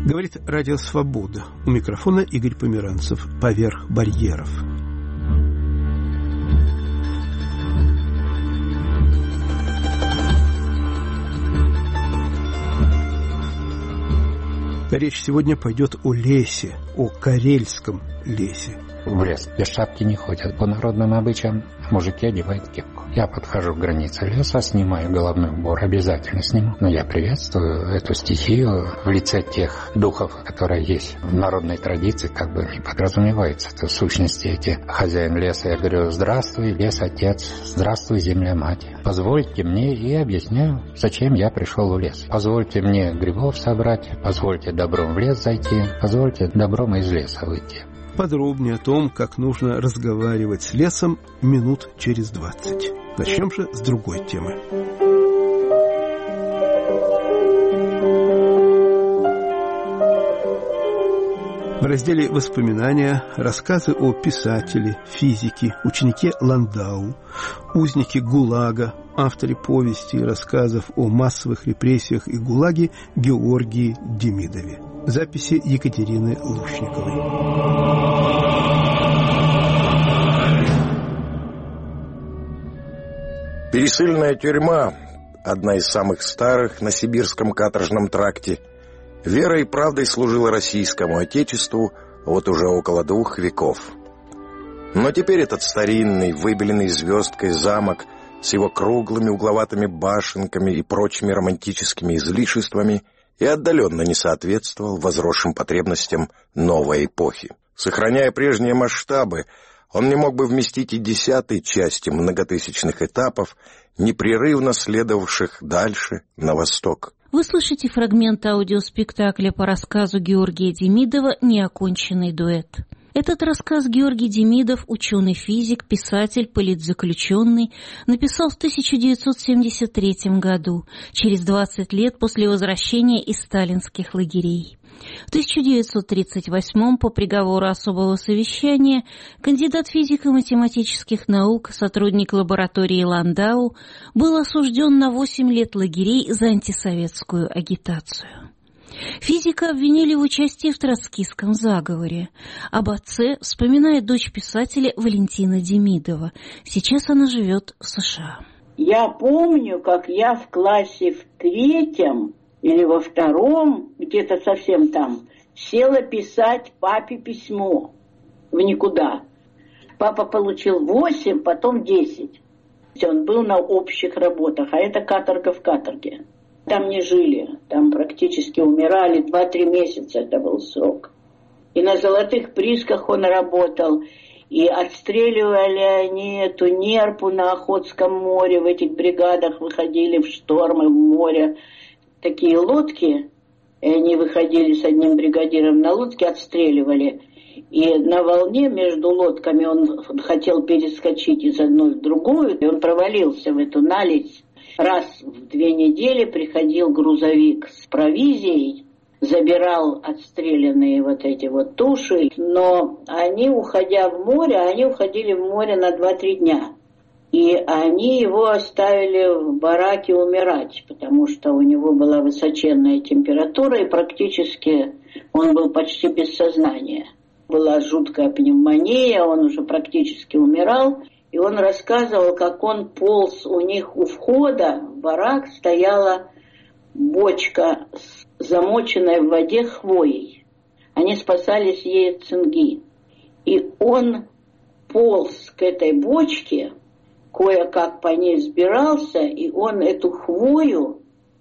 Говорит Радио Свобода. У микрофона Игорь Померанцев. Поверх барьеров. Речь сегодня пойдет о лесе, о карельском лесе. В лес без шапки не ходят. По народным обычаям мужики одевают кепку. Я подхожу к границе леса, снимаю головной убор, обязательно сниму. Но я приветствую эту стихию в лице тех духов, которые есть в народной традиции, как бы не подразумевается. Это в сущности эти хозяин леса. Я говорю: здравствуй, лес отец, здравствуй, земля мать. Позвольте мне, и объясняю, зачем я пришел в лес. Позвольте мне грибов собрать, позвольте добром в лес зайти, позвольте добром из леса выйти. Подробнее о том, как нужно разговаривать с лесом, минут через 20. Начнем же с другой темы. В разделе «Воспоминания» рассказы о писателе, физике, ученике Ландау, узнике ГУЛАГа, авторе повести и рассказов о массовых репрессиях и ГУЛАГе Георгии Демидове. Записи Екатерины Лушниковой. Пересыльная тюрьма, одна из самых старых на сибирском каторжном тракте, верой и правдой служила российскому отечеству вот уже около 2 веков. Но теперь этот старинный, выбеленный звездкой замок с его круглыми угловатыми башенками и прочими романтическими излишествами и отдаленно не соответствовал возросшим потребностям новой эпохи. Сохраняя прежние масштабы, он не мог бы вместить и 10-й части многотысячных этапов, непрерывно следовавших дальше на восток. Вы слышите фрагмент аудиоспектакля по рассказу Георгия Демидова «Неоконченный дуэт». Этот рассказ Георгий Демидов, ученый-физик, писатель, политзаключенный, написал в 1973 году, через 20 лет после возвращения из сталинских лагерей. В 1938 по приговору особого совещания кандидат физико-математических наук, сотрудник лаборатории Ландау, был осужден на 8 лет лагерей за антисоветскую агитацию. Физика обвинили в участии в троцкистском заговоре. Об отце вспоминает дочь писателя Валентина Демидова. Сейчас она живет в США. Я помню, как я в классе в 3 или во 2, где-то совсем там, села писать папе письмо в никуда. Папа получил 8, потом 10. Он был на общих работах, а это каторга в каторге. Там не жили, там практически умирали, 2-3 месяца это был срок. И на золотых присках он работал, и отстреливали они эту нерпу на Охотском море, в этих бригадах выходили в штормы в море. Такие лодки, и они выходили с одним бригадиром на лодке, отстреливали. И на волне между лодками он хотел перескочить из одной в другую, и он провалился в эту наледь. Раз в 2 недели приходил грузовик с провизией, забирал отстрелянные вот эти вот туши, но они, уходя в море, они уходили в море на 2-3 дня. И они его оставили в бараке умирать, потому что у него была высоченная температура, и практически он был почти без сознания. Была жуткая пневмония, он уже практически умирал. И он рассказывал, как он полз у них у входа в барак, стояла бочка, замоченная в воде хвоей. Они спасались ей от цинги. И он полз к этой бочке, кое-как по ней взбирался, и он эту хвою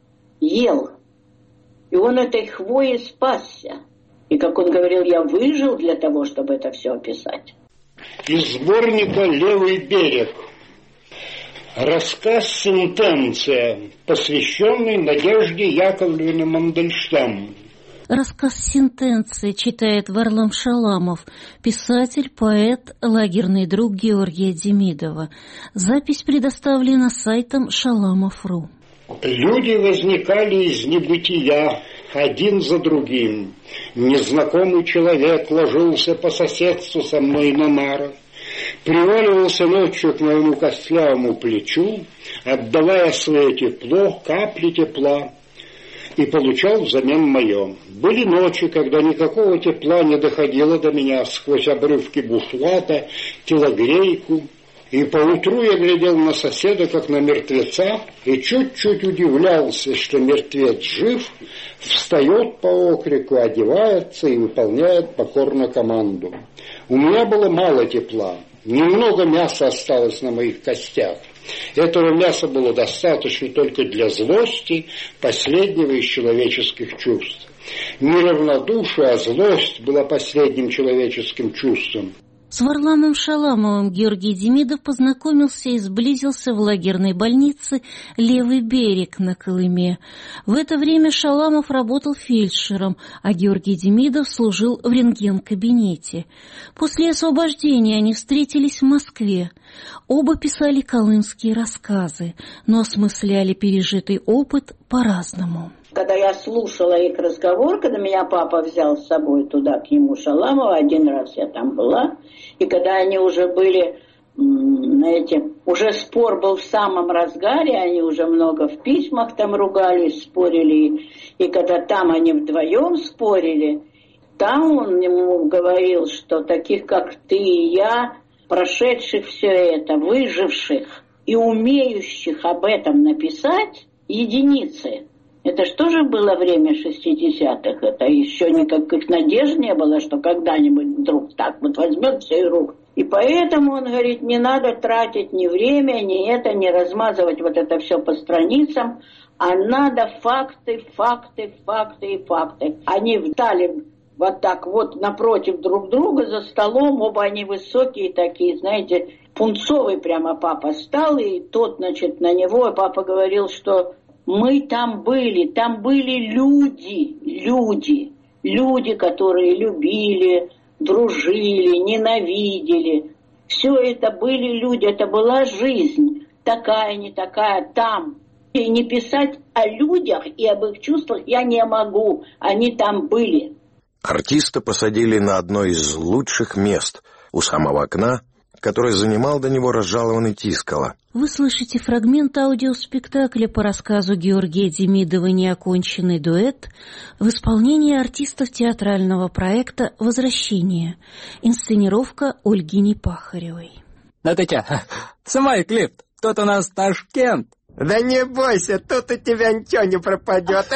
ел. И он этой хвоей спасся. И, как он говорил, я выжил для того, чтобы это все описать. Из сборника «Левый берег». Рассказ «Сентенция», посвященный Надежде Яковлевне Мандельштам. Рассказ «Сентенция» читает Варлам Шаламов, писатель, поэт, лагерный друг Георгия Демидова. Запись предоставлена сайтом Шаламов.ру. Люди возникали из небытия, один за другим. Незнакомый человек ложился по соседству со мной на нарах, приваливался ночью к моему костлявому плечу, отдавая свое тепло, капли тепла. и получал взамен мое. Были ночи, когда никакого тепла не доходило до меня сквозь обрывки бушлата, телогрейку, и поутру я глядел на соседа, как на мертвеца, и чуть-чуть удивлялся, что мертвец жив, встает по окрику, одевается и выполняет покорно команду. У меня было мало тепла, немного мяса осталось на моих костях. Этого мяса было достаточно только для злости, последнего из человеческих чувств. Не равнодушие, а злость была последним человеческим чувством. С Варламом Шаламовым Георгий Демидов познакомился и сблизился в лагерной больнице «Левый берег» на Колыме. В это время Шаламов работал фельдшером, а Георгий Демидов служил в рентген-кабинете. После освобождения они встретились в Москве. Оба писали колымские рассказы, но осмысляли пережитый опыт по-разному. Когда я слушала их разговор, когда меня папа взял с собой туда, к нему, Шаламова, один раз я там была, и когда они уже были, знаете, уже спор был в самом разгаре, они уже много в письмах там ругались, спорили, и когда там они вдвоем спорили, там он ему говорил, что таких, как ты и я, прошедших все это, выживших и умеющих об этом написать, единицы. Это что же было время 60-х? Это еще никаких надежд не было, что когда-нибудь вдруг так вот возьмет все и рук. И поэтому, он говорит, не надо тратить ни время, ни это, не размазывать вот это все по страницам, а надо факты, факты, факты и факты. Они встали вот так вот напротив друг друга за столом, оба они высокие такие, знаете, пунцовый прямо папа стал, и тот, значит, на него, и папа говорил, что мы там были люди, которые любили, дружили, ненавидели. Все это были люди, это была жизнь, такая, не такая, там. И не писать о людях и об их чувствах я не могу, они там были. Артиста посадили на одно из лучших мест, у самого окна, которое занимал до него разжалованный Тискало. Вы слышите фрагмент аудиоспектакля по рассказу Георгия Демидова «Неоконченный дуэт» в исполнении артистов театрального проекта «Возвращение». Инсценировка Ольги Непахаревой. Ну ты чё, снимай клип, тут у нас Ташкент. Да не бойся, тут у тебя ничего не пропадет.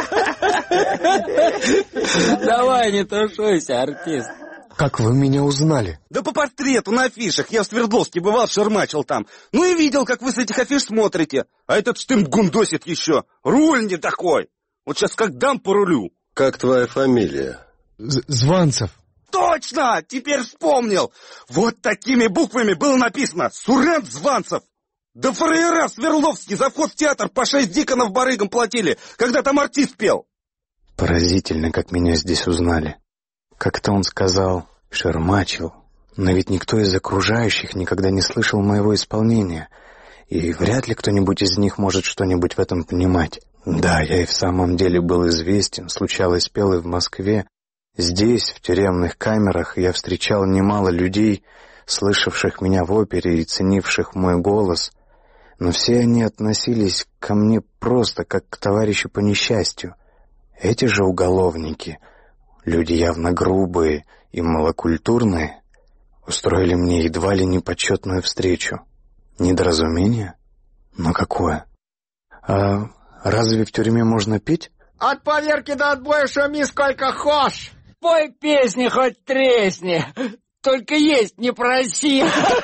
Давай, не тушуйся, артист. Как вы меня узнали? Да по портрету на афишах. Я в Свердловске бывал, шермачил там. Ну и видел, как вы с этих афиш смотрите. А этот штымп гундосит еще. Руль не такой. Вот сейчас как дам по рулю. Как твоя фамилия? Званцев. Точно! Теперь вспомнил. Вот такими буквами было написано «Сурен Званцев». Да фраера Свердловский за вход в театр по 6 диконов барыгам платили, когда там артист пел. Поразительно, как меня здесь узнали. Как-то он сказал, шермачил, но ведь никто из окружающих никогда не слышал моего исполнения, и вряд ли кто-нибудь из них может что-нибудь в этом понимать. Да, я и в самом деле был известен, случалось, пел и в Москве. Здесь, в тюремных камерах, я встречал немало людей, слышавших меня в опере и ценивших мой голос, но все они относились ко мне просто как к товарищу по несчастью. Эти же уголовники, люди явно грубые и малокультурные, устроили мне едва ли не почетную встречу. Недоразумение? Но какое? А разве в тюрьме можно петь? От поверки до отбоя шуми сколько хошь. Пой песни, хоть тресни. Только есть не проси.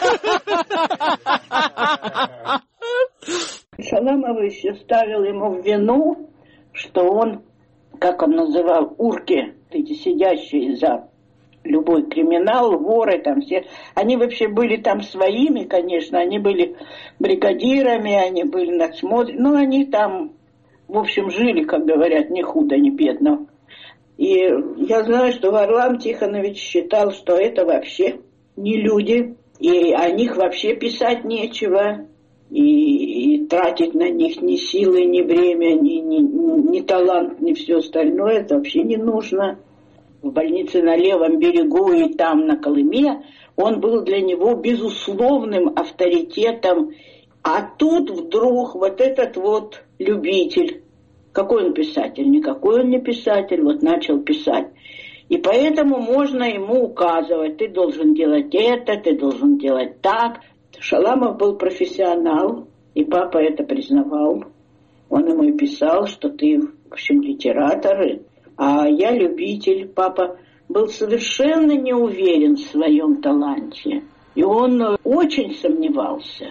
Шаламов еще ставил ему в вину, что он, как он называл, урки, эти сидящие за любой криминал, воры там все, они вообще были там своими, конечно, они были бригадирами, они были надсмотрщиками, но они там, в общем, жили, как говорят, ни худо, ни бедно. И я знаю, что Варлам Тихонович считал, что это вообще не люди, и о них вообще писать нечего, и тратить на них ни силы, ни время, ни талант, ни все остальное, это вообще не нужно. В больнице на Левом берегу и там, на Колыме, он был для него безусловным авторитетом. А тут вдруг вот этот вот любитель, Какой он писатель? Никакой он не писатель, вот начал писать. И поэтому можно ему указывать, ты должен делать это, ты должен делать так. Шаламов был профессионал, и папа это признавал. Он ему и писал, что ты, в общем, литератор, а я любитель. Папа был совершенно не уверен в своем таланте. И он очень сомневался.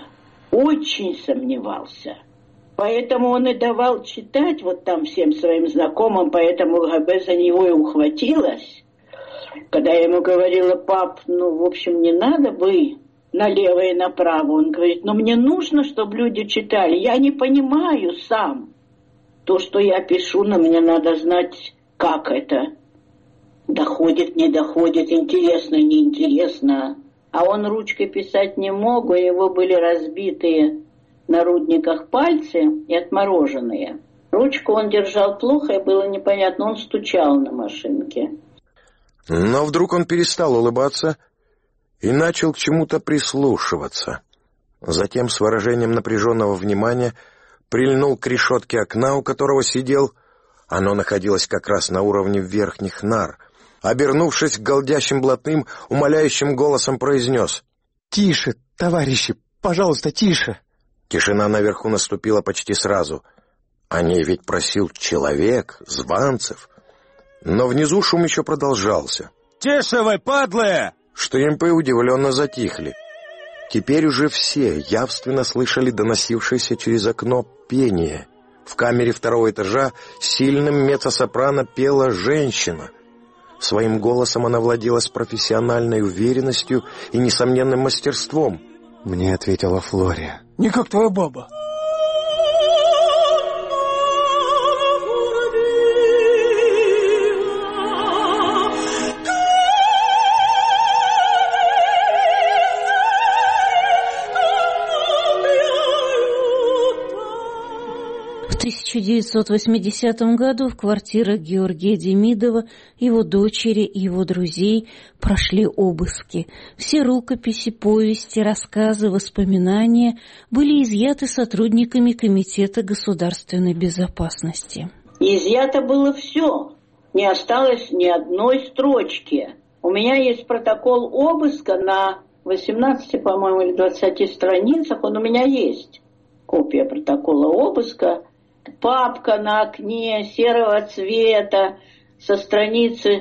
Поэтому он и давал читать вот там всем своим знакомым, поэтому ЛГБ за него и ухватилась. Когда я ему говорила: пап, в общем, не надо бы налево и направо. Он говорит: мне нужно, чтобы люди читали. Я не понимаю сам. То, что я пишу, но мне надо знать, как это. Доходит, не доходит, интересно, неинтересно. А он ручкой писать не мог, у него были разбитые на рудниках пальцы и отмороженные. Ручку он держал плохо, и было непонятно, он стучал на машинке. Но вдруг он перестал улыбаться и начал к чему-то прислушиваться. Затем с выражением напряженного внимания прильнул к решетке окна, у которого сидел. Оно находилось как раз на уровне верхних нар. Обернувшись к голдящим блатным, умоляющим голосом произнес: «Тише, товарищи, пожалуйста, тише!» Тишина наверху наступила почти сразу. О ней ведь просил человек, Званцев. Но внизу шум еще продолжался. «Тише вы, падлы!» ШТМП удивленно затихли. Теперь уже все явственно слышали доносившееся через окно пение. В камере второго этажа сильным меццо-сопрано пела женщина. Своим голосом она владела с профессиональной уверенностью и несомненным мастерством. Мне ответила Флория: «Не как твоя баба». В 1980 году в квартирах Георгия Демидова, его дочери и его друзей прошли обыски. Все рукописи, повести, рассказы, воспоминания были изъяты сотрудниками Комитета государственной безопасности. Изъято было все. Не осталось ни одной строчки. У меня есть протокол обыска на 18, по-моему, или 20 страницах. Он у меня есть. Копия протокола обыска. Папка на окне серого цвета со страницы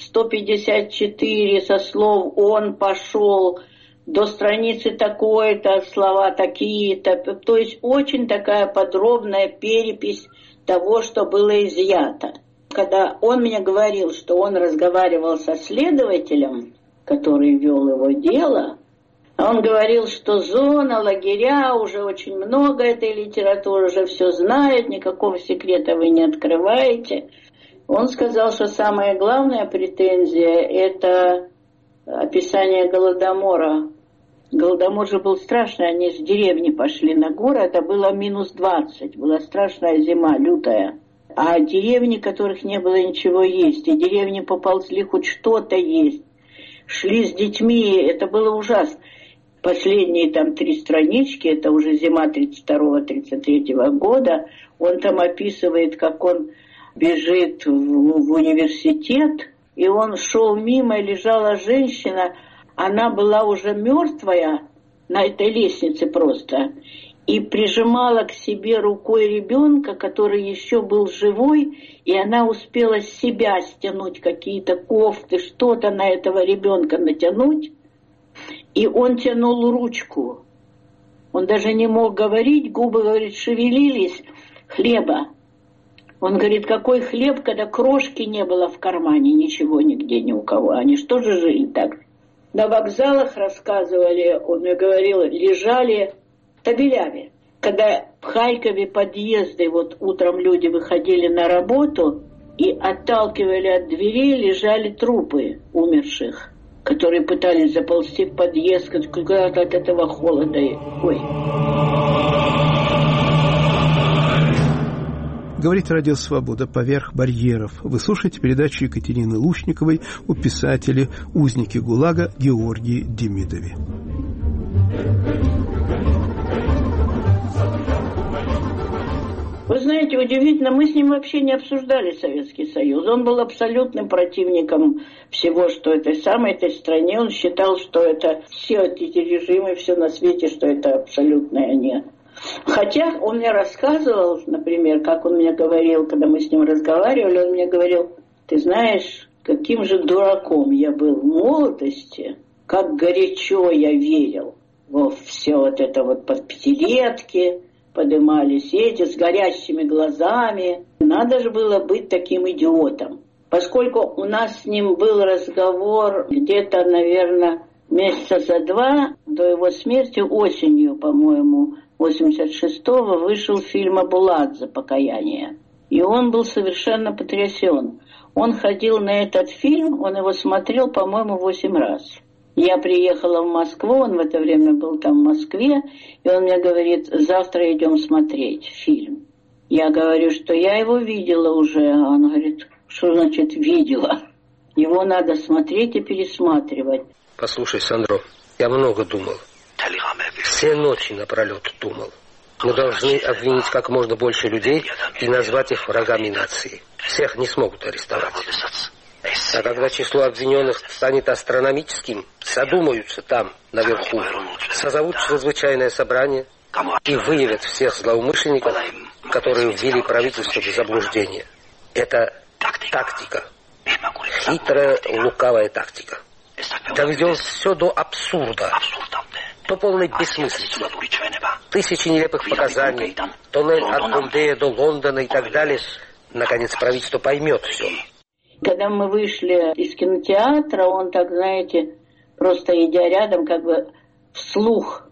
154 со слов «он пошел» до страницы такой-то, слова такие-то. То есть очень такая подробная перепись того, что было изъято. Когда он мне говорил, что он разговаривал со следователем, который вел его дело, он говорил, что зона, лагеря, уже очень много этой литературы, уже все знают, никакого секрета вы не открываете. Он сказал, что самая главная претензия – это описание Голодомора. Голодомор же был страшный, они с деревни пошли на горы, это было -20, была страшная зима, лютая. А деревни, которых не было ничего есть, и деревни поползли хоть что-то есть. Шли с детьми, это было ужасно. Последние там 3 странички, это уже зима 32-33 года, он там описывает, как он бежит в университет, и он шел мимо, и лежала женщина, она была уже мертвая на этой лестнице просто, и прижимала к себе рукой ребенка, который еще был живой, и она успела с себя стянуть какие-то кофты, что-то на этого ребенка натянуть. И он тянул ручку. Он даже не мог говорить, губы, говорит, шевелились. Хлеба. Он говорит, какой хлеб, когда крошки не было в кармане, ничего нигде ни у кого. Они что же жили так? На вокзалах, рассказывали, он мне говорил, лежали табелями. Когда в Харькове подъезды, вот утром люди выходили на работу и отталкивали от дверей, лежали трупы умерших, которые пытались заползти в подъезд, куда-то от этого холода. Ой. Говорит Радио Свобода поверх барьеров. Вы слушаете передачу Екатерины Лушниковой о писателе, узнике ГУЛАГа Георгии Демидове. Вы знаете, удивительно, мы с ним вообще не обсуждали Советский Союз. Он был абсолютным противником всего, что этой стране. Он считал, что это все эти режимы, все на свете, что это абсолютное нет. Хотя он мне рассказывал, например, как он мне говорил, когда мы с ним разговаривали, он мне говорил: ты знаешь, каким же дураком я был в молодости, как горячо я верил во все вот это вот под пятилетки, поднимались эти с горящими глазами. Надо же было быть таким идиотом. Поскольку у нас с ним был разговор где-то, наверное, месяца за 2 до его смерти, осенью, по-моему, 86-го, вышел фильм «Абуладзе. Покаяние». И он был совершенно потрясен. Он ходил на этот фильм, он его смотрел, по-моему, 8 раз. Я приехала в Москву, он в это время был там в Москве, и он мне говорит: завтра идем смотреть фильм. Я говорю, что я его видела уже. А он говорит: что значит видела? Его надо смотреть и пересматривать. Послушай, Сандро, я много думал. Все ночи напролет думал. Мы должны обвинить как можно больше людей и назвать их врагами нации. Всех не смогут арестовать. А когда число обвиненных станет астрономическим, задумаются там, наверху, созовут чрезвычайное собрание и выявят всех злоумышленников, которые ввели правительство в заблуждение. Это тактика. Хитрая, лукавая тактика. Доведем все до абсурда, до полной бессмыслицы. Тысячи нелепых показаний, тоннель от Бомбея до Лондона и так далее. Наконец правительство поймет все. Когда мы вышли из кинотеатра, он так, знаете, просто идя рядом, как бы вслух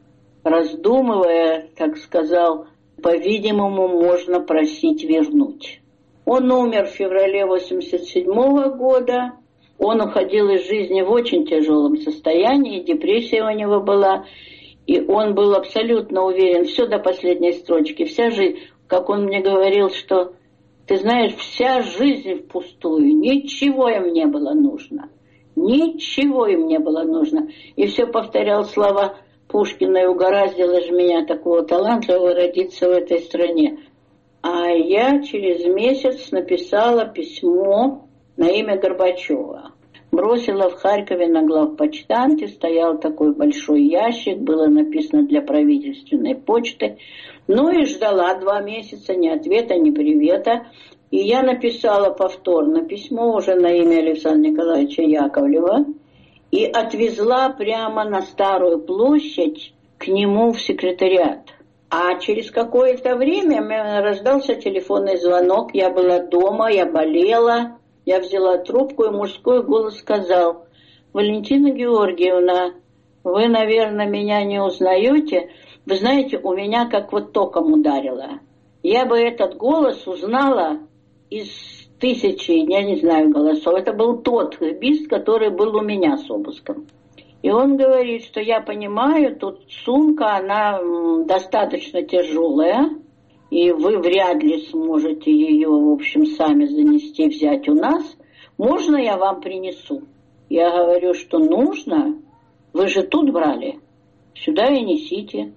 раздумывая, так сказал: по-видимому, можно просить вернуть. Он умер в феврале 87 года. Он уходил из жизни в очень тяжелом состоянии, депрессия у него была. И он был абсолютно уверен, все до последней строчки, вся жизнь, как он мне говорил, что: ты знаешь, вся жизнь впустую, ничего им не было нужно. Ничего им не было нужно. И все повторял слова Пушкина: и угораздило же меня, такого талантливого, родиться в этой стране. А я через месяц написала письмо на имя Горбачева. Бросила в Харькове на главпочтамте, стоял такой большой ящик, было написано для правительственной почты. Ну и ждала 2 месяца ни ответа, ни привета. И я написала повторно письмо уже на имя Александра Николаевича Яковлева и отвезла прямо на Старую площадь к нему в секретариат. А через какое-то время раздался телефонный звонок. Я была дома, я болела. Я взяла трубку, и мужской голос сказал: Валентина Георгиевна, вы, наверное, меня не узнаете. Вы знаете, у меня как вот током ударило. Я бы этот голос узнала из 1000, я не знаю, голосов. Это был тот бист, который был у меня с обыском. И он говорит, что я понимаю, тут сумка, она достаточно тяжелая, и вы вряд ли сможете ее, в общем, сами занести, взять у нас. Можно я вам принесу? Я говорю, что нужно. Вы же тут брали. Сюда и несите.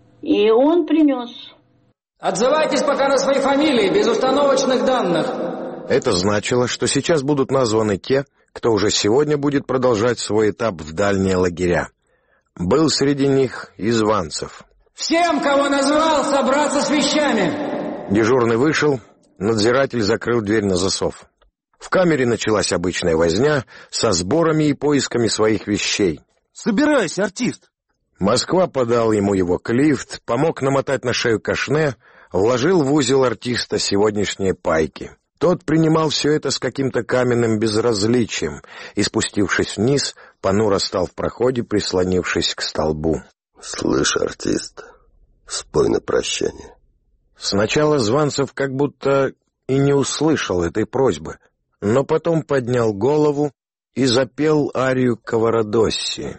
И он принес. Отзывайтесь пока на свои фамилии, без установочных данных. Это значило, что сейчас будут названы те, кто уже сегодня будет продолжать свой этап в дальние лагеря. Был среди них и Званцев. Всем, кого назвал, собраться с вещами. Дежурный вышел, надзиратель закрыл дверь на засов. В камере началась обычная возня со сборами и поисками своих вещей. «Собирайся, артист!» Москва подал ему его клифт, помог намотать на шею кашне, вложил в узел артиста сегодняшние пайки. Тот принимал все это с каким-то каменным безразличием и, спустившись вниз, понуро стал в проходе, прислонившись к столбу. «Слышь, артист, спой на прощание». Сначала Званцев как будто и не услышал этой просьбы, но потом поднял голову и запел арию Каварадосси.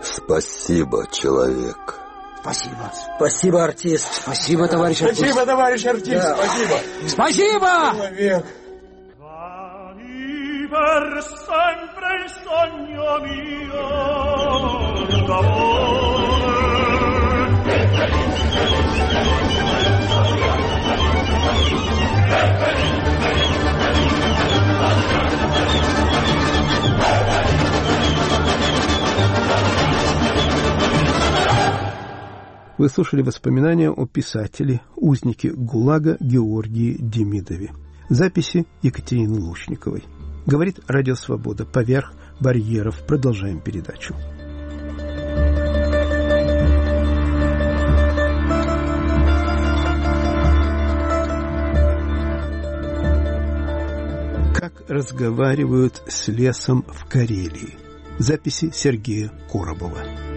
Спасибо, человек. Спасибо. Спасибо, артист. Спасибо, товарищ артист. Спасибо, товарищ артист. Да. Спасибо. Спасибо! Человек. Вы слушали воспоминания о писателе, узнике ГУЛАГа Георгии Демидове. Записи Екатерины Лушниковой. Говорит Радио Свобода. Поверх барьеров. Продолжаем передачу. Как разговаривают с лесом в Карелии. Записи Сергея Коробова.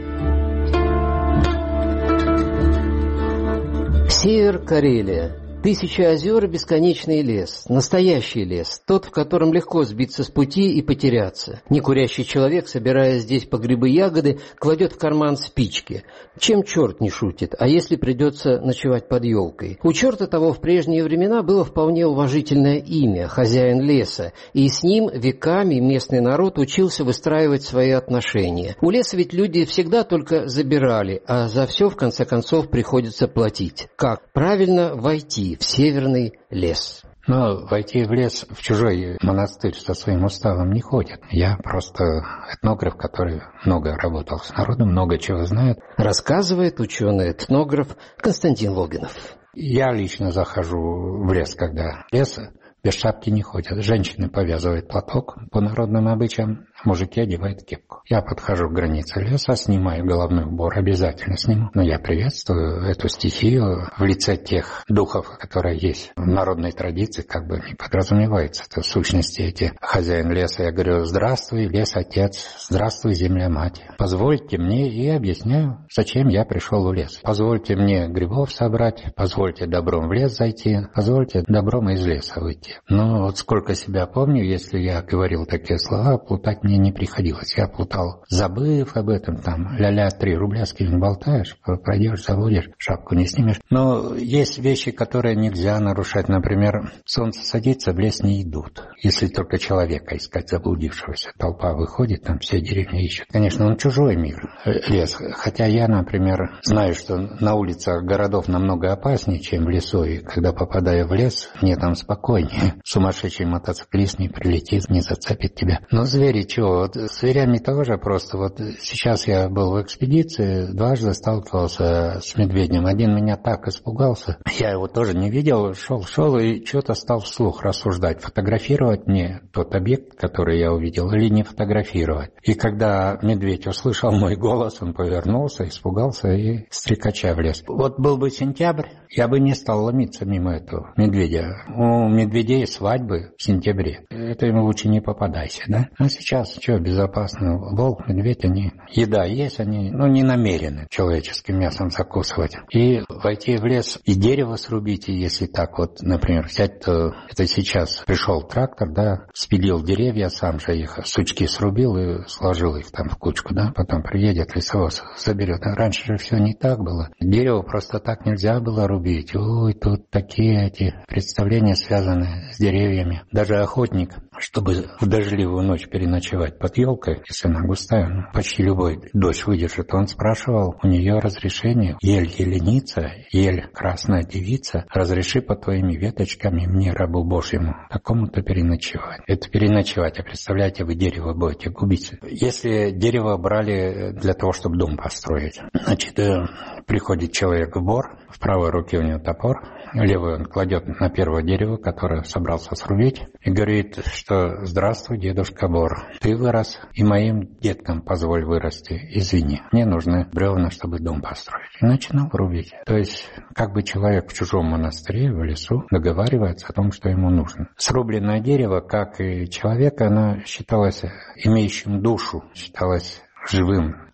Север, Карелия. Тысячи озер и бесконечный лес. Настоящий лес. Тот, в котором легко сбиться с пути и потеряться. Некурящий человек, собирая здесь по грибы ягоды, кладет в карман спички. Чем черт не шутит, а если придется ночевать под елкой? У черта того в прежние времена было вполне уважительное имя – хозяин леса, и с ним веками местный народ учился выстраивать свои отношения. У леса ведь люди всегда только забирали, а за все в конце концов приходится платить. Как? Правильно войти в северный лес. Но войти в лес, в чужой монастырь со своим уставом не ходят. Я просто этнограф, который много работал с народом, много чего знает. Рассказывает ученый-этнограф Константин Логинов. Я лично захожу в лес, когда лес без шапки не ходят. Женщины повязывают платок по народным обычаям, мужики одевают кепку. Я подхожу к границе леса, снимаю головной убор, обязательно сниму. Но я приветствую эту стихию в лице тех духов, которые есть в народной традиции, как бы не подразумевается. Это в сущности эти хозяин леса. Я говорю: здравствуй, лес отец, здравствуй, земля мать. Позвольте мне, и объясняю, зачем я пришел в лес. Позвольте мне грибов собрать, позвольте добром в лес зайти, позвольте добром из леса выйти. Но вот сколько себя помню, если я говорил такие слова, плутать мне не приходилось. Я плутал, забыв об этом, там, ля-ля, 3 рубля с кем болтаешь, пройдешь, забудешь, шапку не снимешь. Но есть вещи, которые нельзя нарушать. Например, солнце садится, в лес не идут. Если только человека искать, заблудившегося. Толпа выходит, там все деревни ищут. Конечно, он чужой мир, лес. Хотя я, например, знаю, что на улицах городов намного опаснее, чем в лесу. И когда попадаю в лес, мне там спокойнее. Сумасшедший мотоциклист не прилетит, не зацепит тебя. Но звери чего? Вот с зверями тоже просто. Вот сейчас я был в экспедиции, дважды сталкивался с медведем. Один меня так испугался. Я его тоже не видел, шел и что-то стал вслух рассуждать. Фотографировать мне тот объект, который я увидел, или не фотографировать. И когда медведь услышал мой голос, он повернулся, испугался и стрекача в лес. Вот был бы сентябрь, я бы не стал ломиться мимо этого медведя. У медведей свадьбы в сентябре. Это ему лучше не попадайся, да? А сейчас что, безопасно? Волк, медведь, они еда есть, они, не намерены человеческим мясом закусывать. И войти в лес и дерево срубить, и если так вот, например, взять, то это сейчас пришел трактор, да, спилил деревья, сам же их сучки срубил и сложил их там в кучку, да, потом приедет лесовоз, заберет. А раньше же все не так было. Дерево просто так нельзя было рубить. Ой, тут такие эти представления связаны с деревьями. Даже охотник, чтобы в дождливую ночь переночевать под елкой, если она густая, почти любой дождь выдержит, он спрашивал у нее разрешение: ель еленица, ель красная девица, разреши под твоими веточками мне, рабу Божьему, такому-то переночевать. Это переночевать, а представляете, вы дерево будете губить. Если дерево брали для того, чтобы дом построить, значит, приходит человек в бор, в правой руке у него топор, левую он кладет на первое дерево, которое собрался срубить, и говорит, что «Здравствуй, дедушка Бор, ты вырос, и моим деткам позволь вырасти, извини, мне нужны бревна, чтобы дом построить». И начинал рубить. То есть, как бы человек в чужом монастыре, в лесу, договаривается о том, что ему нужно. Срубленное дерево, как и человек, оно считалось имеющим душу, считалось живым.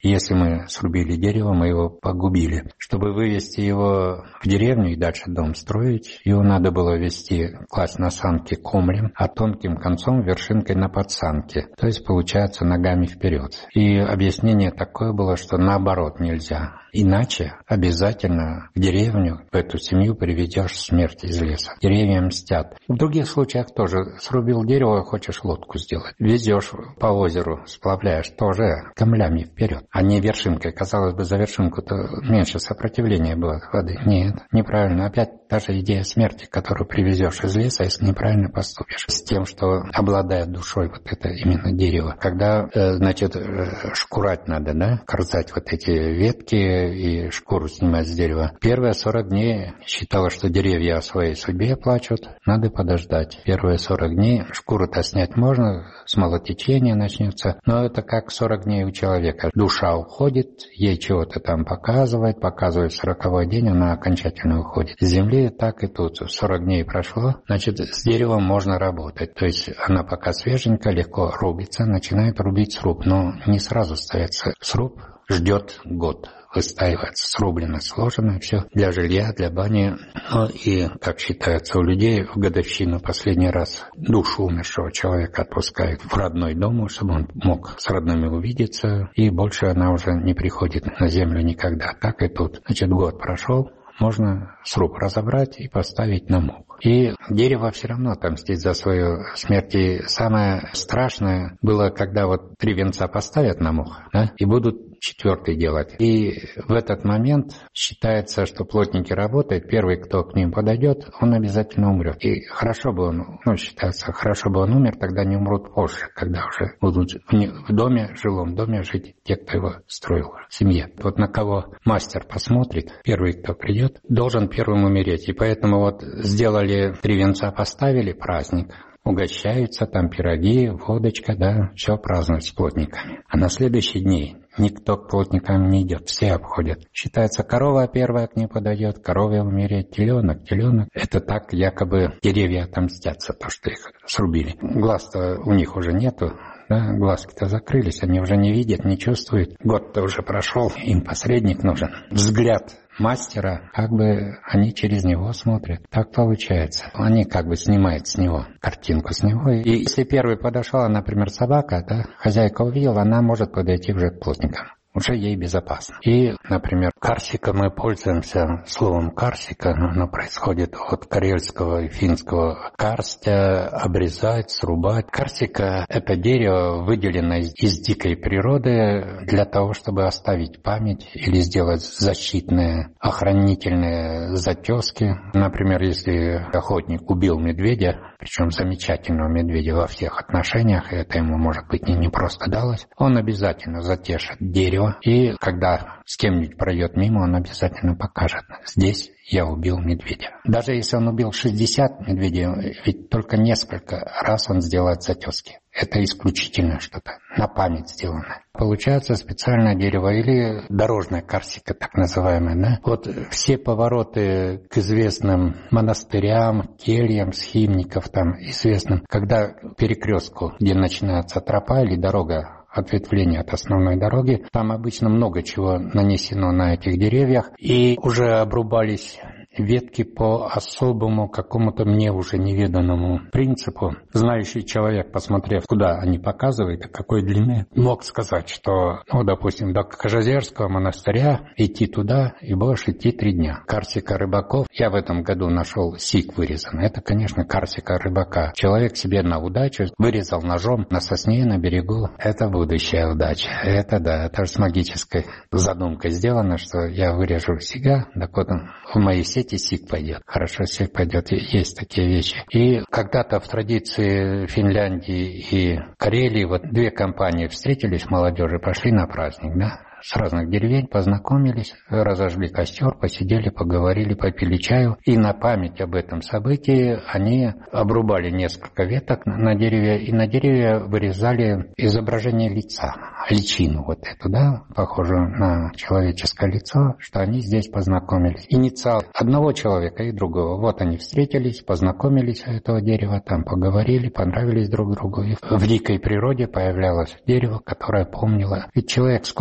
Если мы срубили дерево, мы его погубили. Чтобы вывести его в деревню и дальше дом строить, его надо было класть на санки комлем, а тонким концом вершинкой на подсанке. То есть, получается, ногами вперед. И объяснение такое было, что наоборот нельзя. Иначе обязательно в деревню, в эту семью приведешь смерть из леса. Деревья мстят. В других случаях тоже. Срубил дерево, хочешь лодку сделать. Везешь по озеру, сплавляешь, тоже камнями вперед. А не вершинкой. Казалось бы, за вершинку-то меньше сопротивления было воды. Нет, неправильно. Опять та же идея смерти, которую привезешь из леса, если неправильно поступишь. С тем, что обладает душой вот это именно дерево. Когда, значит, шкурать надо, да? Корзать вот эти ветки и шкуру снимать с дерева. Первые 40 дней считалось, что деревья о своей судьбе плачут. Надо подождать. Первые 40 дней шкуру-то снять можно, смолотечение начнется. Но это как 40 дней у человека. Душа уходит, ей чего-то там показывает 40-й день, она окончательно уходит. С земли так и тут. 40 дней прошло, значит, с деревом можно работать. То есть она пока свеженькая, легко рубится, начинает рубить сруб. Но не сразу ставится сруб, ждет год. Выстаивается, срублено, сложено, все для жилья, для бани. Ну и, как считается у людей, в годовщину последний раз душу умершего человека отпускают в родной дом, чтобы он мог с родными увидеться, и больше она уже не приходит на землю никогда. Так и тут. Значит, год прошел, можно сруб разобрать и поставить на мук. И дерево все равно отомстит за свою смерть. И самое страшное было, когда вот 3 венца поставят на мух, да, и будут 4-й делать. И в этот момент считается, что плотники работают, первый, кто к ним подойдет, он обязательно умрет. И хорошо бы он, считается, хорошо бы он умер, тогда не умрут позже, когда уже будут в доме, жилом доме жить те, кто его строил, в семье. Вот на кого мастер посмотрит, первый, кто придет, должен первым умереть. И поэтому вот сделали 3 венца, поставили, праздник. Угощаются, там пироги, водочка, да, все празднуют с плотниками. А на следующие дни никто к плотникам не идет, все обходят. Считается, корова первая к ней подойдет, корове умереть, теленок. Это так якобы деревья отомстят за то, что их срубили. Глаз-то у них уже нету. Да, глазки-то закрылись, они уже не видят, не чувствуют. Год-то уже прошел, им посредник нужен. Взгляд мастера, как бы они через него смотрят. Так получается. Они как бы снимают с него картинку с него. И если первый подошла, например, собака, да, хозяйка увидела, она может подойти уже к плотникам. Уже ей безопасно. И, например, карсика, мы пользуемся словом карсика, оно происходит от карельского и финского карстя, обрезать, срубать. Карсика — это дерево, выделенное из дикой природы для того, чтобы оставить память или сделать защитные, охранительные затески. Например, если охотник убил медведя, причем замечательного медведя во всех отношениях, и это ему, может быть, не просто далось, он обязательно затешит дерево, и когда с кем-нибудь пройдет мимо, он обязательно покажет: здесь я убил медведя. Даже если он убил 60 медведей, ведь только несколько раз он сделает затески. Это исключительно что-то на память сделано. Получается специальное дерево или дорожная карсика, так называемая. Да? Вот все повороты к известным монастырям, кельям, схимников там известным, когда к перекрестку, где начинается тропа или дорога, ответвление от основной дороги, там обычно много чего нанесено на этих деревьях, и уже обрубались ветки по особому какому-то мне уже неведанному принципу. Знающий человек, посмотрев, куда они показывают и какой длины, мог сказать, что, допустим, до Кажозерского монастыря идти туда и будешь идти 3 дня. Карсика рыбаков, я в этом году нашел сик вырезан. Это, конечно, карсика рыбака. Человек себе на удачу вырезал ножом на сосне на берегу. Это будущая удача. Это да, это же с магической задумкой сделано, что я вырежу сига, так вот он в моей сети сик пойдет. Хорошо, сик пойдет. Есть такие вещи. И когда-то в традиции Финляндии и Карелии вот 2 компании встретились, молодежи, пошли на праздник, да? С разных деревень познакомились, разожгли костер, посидели, поговорили, попили чаю. И на память об этом событии они обрубали несколько веток на дереве, и на дереве вырезали изображение лица, личину вот эту, да, похожую на человеческое лицо, что они здесь познакомились. Инициал одного человека и другого. Вот они встретились, познакомились у этого дерева, там поговорили, понравились друг другу. И в дикой природе появлялось дерево, которое помнило. Ведь человек сколько живет?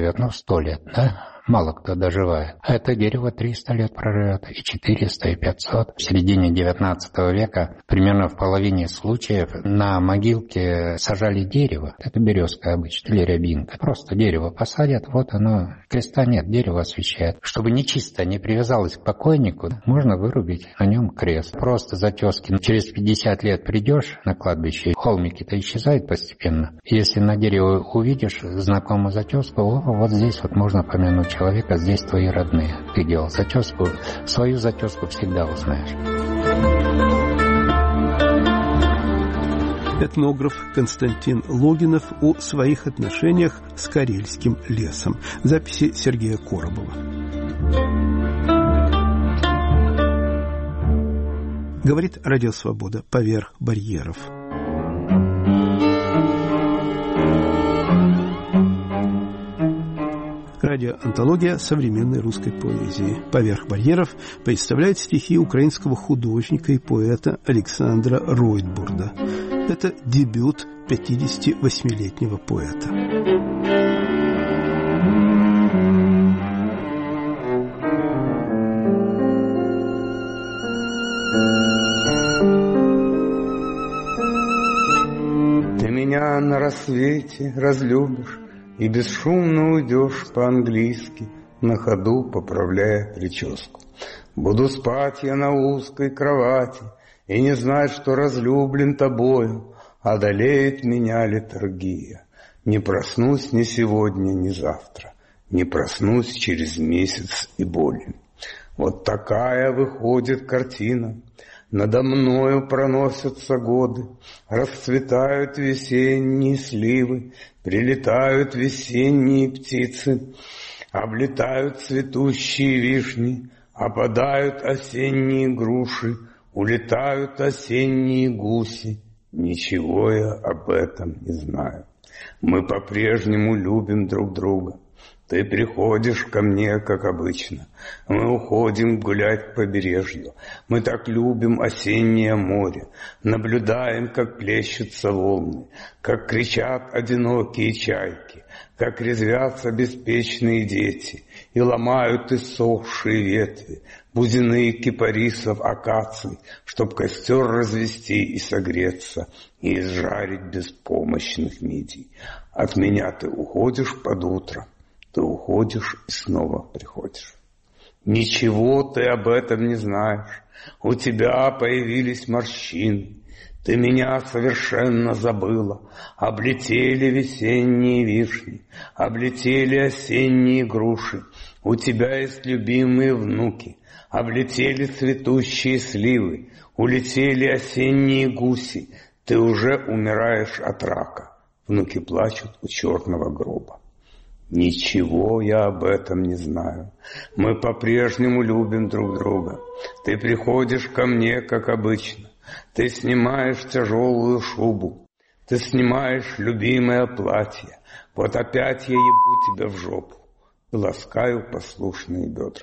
живет, 100 лет, да? Мало кто доживает. А это дерево 300 лет проживет, и 400, и 500. В середине 19 века, примерно в половине случаев, на могилке сажали дерево. Это березка обычно, или рябинка. Просто дерево посадят, вот оно, креста нет, дерево освещает. Чтобы нечисто не привязалось к покойнику, можно вырубить на нем крест. Просто затески. Через 50 лет придешь на кладбище, холмики-то исчезают постепенно. Если на дерево увидишь знакомую затеску, вот здесь вот можно помянуть человека, здесь твои родные. Ты делал затеску, свою затеску всегда узнаешь. Этнограф Константин Логинов о своих отношениях с Карельским лесом. Записи Сергея Коробова. Говорит Радио Свобода поверх барьеров. Радиоантология современной русской поэзии «Поверх барьеров» представляет стихи украинского художника и поэта Александра Ройтбурда. Это дебют 58-летнего поэта. Ты меня на рассвете разлюбишь и бесшумно уйдешь по-английски, на ходу поправляя прическу. Буду спать я на узкой кровати и не знать, что разлюблен тобою, одолеет меня летаргия. Не проснусь ни сегодня, ни завтра, не проснусь через месяц и более. Вот такая выходит картина. Надо мною проносятся годы, расцветают весенние сливы, прилетают весенние птицы, облетают цветущие вишни, опадают осенние груши, улетают осенние гуси. Ничего я об этом не знаю. Мы по-прежнему любим друг друга. Ты приходишь ко мне, как обычно. Мы уходим гулять к побережью. Мы так любим осеннее море. Наблюдаем, как плещутся волны, как кричат одинокие чайки, как резвятся беспечные дети и ломают иссохшие ветви, бузины кипарисов, акаций, чтоб костер развести и согреться, и изжарить беспомощных мидий. От меня ты уходишь под утро. Ты уходишь и снова приходишь. Ничего ты об этом не знаешь. У тебя появились морщины. Ты меня совершенно забыла. Облетели весенние вишни, облетели осенние груши. У тебя есть любимые внуки. Облетели цветущие сливы, улетели осенние гуси. Ты уже умираешь от рака. Внуки плачут у черного гроба. Ничего я об этом не знаю. Мы по-прежнему любим друг друга. Ты приходишь ко мне, как обычно. Ты снимаешь тяжелую шубу. Ты снимаешь любимое платье. Вот опять я ебу тебя в жопу и ласкаю послушные бедра.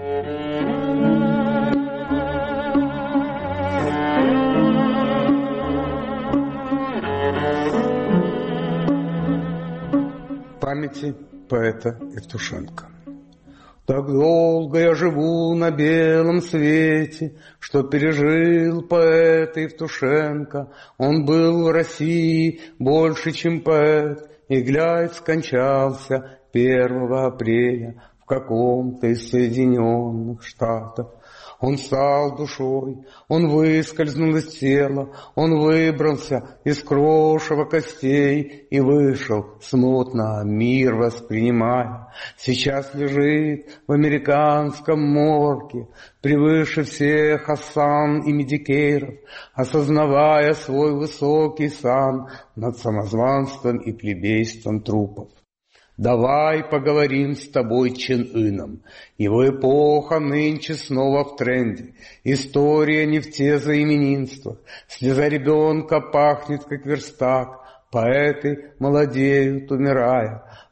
Памяти поэта Евтушенко. Так долго я живу на белом свете, что пережил поэт Евтушенко. Он был в России больше, чем поэт, и, глядь, скончался 1 апреля в каком-то из Соединенных Штатов. Он стал душой, он выскользнул из тела, он выбрался из крошева костей и вышел, смутно мир воспринимая. Сейчас лежит в американском морге, превыше всех оссан и медикеров, осознавая свой высокий сан над самозванством и плебейством трупов. Давай поговорим с тобой Чен Ыном. Его эпоха нынче снова в тренде. История не в те заименинствах. Слеза ребенка пахнет, как верстак. Поэты молодеют, умирая.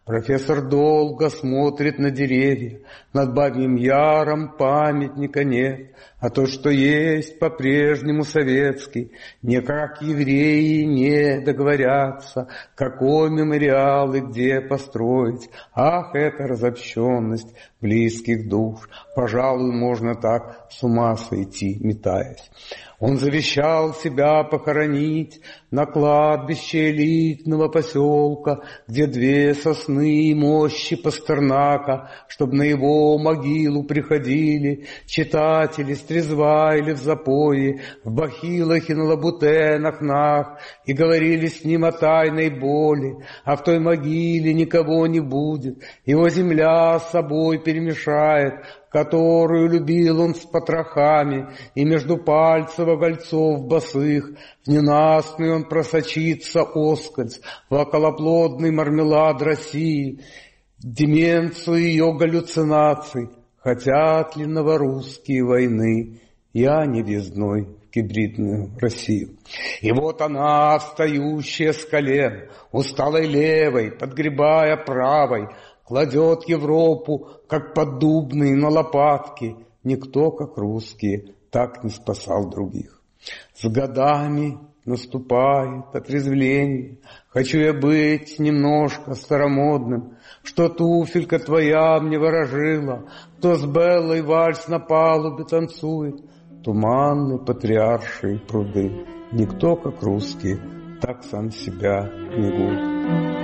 Профессор долго смотрит на деревья, над Бабьим Яром памятника нет, а то, что есть, по-прежнему советский. Никак евреи не договорятся, какой мемориал и где построить. Ах, эта разобщенность близких душ, пожалуй, можно так с ума сойти, метаясь. Он завещал себя похоронить на кладбище элитного поселка, где 2 сосны и мощи Пастернака, чтоб на его могилу приходили читатели с трезва или в запое, в бахилах и на лабутенах нах, и говорили с ним о тайной боли, а в той могиле никого не будет, его земля с собой перемешает, которую любил он с потрохами, и между пальцев огольцов босых в ненастный он просочится оскользь, в околоплодный мармелад России, в деменцию ее галлюцинаций. Хотят ли новорусские войны? Я не въездной в гибридную Россию. И вот она, встающая с колен, усталой левой, подгребая правой, кладет Европу, как поддубный, на лопатки. Никто, как русские, так не спасал других. С годами наступает отрезвление. Хочу я быть немножко старомодным, что туфелька твоя мне ворожила, кто с Беллой вальс на палубе танцует. Туманные патриаршие пруды. Никто, как русские, так сам себя не губит.